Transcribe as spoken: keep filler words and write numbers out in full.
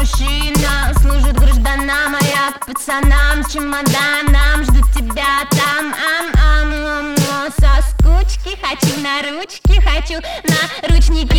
машина служит гражданам, а я к пацанам, чемоданам. Жду тебя там, ам ам ам, соскучки. Хочу на ручки, хочу на ручники.